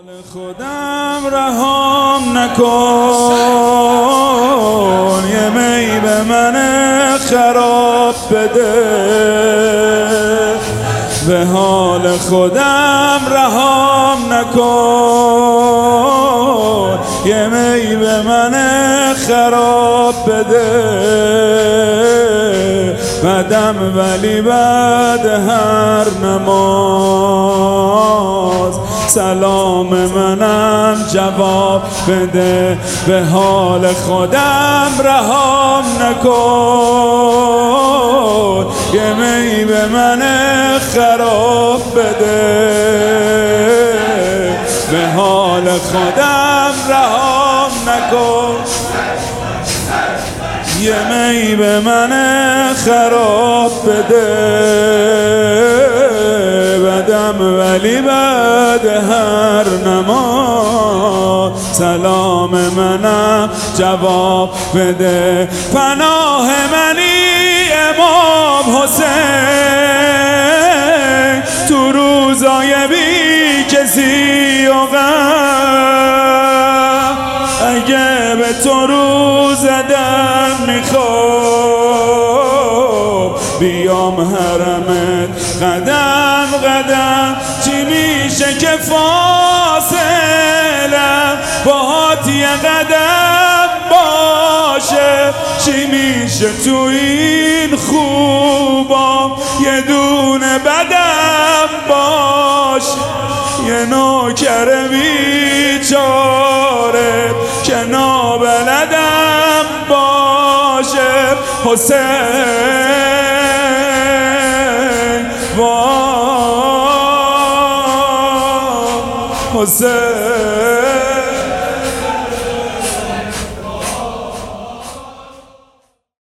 خودم رهام نکن، یه می به من خراب بده. به حال خودم رهام نکن، یه می به من خراب بده. بدم ولی بعد هر نماز سلام منم جواب بده. به حال خودم رهام نکن، یه می به من خراب بده. به حال خودم رهام نکن، یه می به من خراب بده. بدم ولی بعد هر نماز سلام منم جواب بده. پناه منی امام حسین، تو روزای بی کسی و غم. اگه به تو رو زدن میخوام، بیام حرمت قدم قدم. چی میشه که فاصلم باهات یه قدم باشه؟ چی میشه تو این خوبام یه دونه بدم باشه؟ یه نوکر بیچاره که نابلدم باشه. حسین وای حسین.